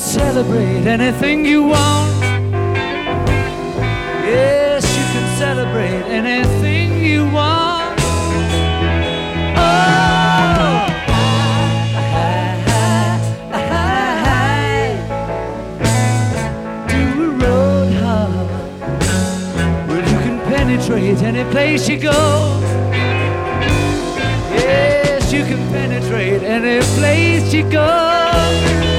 celebrate anything you want. Yes, you can celebrate anything you want. Oh, do a road hop where you can penetrate any place you go. Yes, you can penetrate any place you go.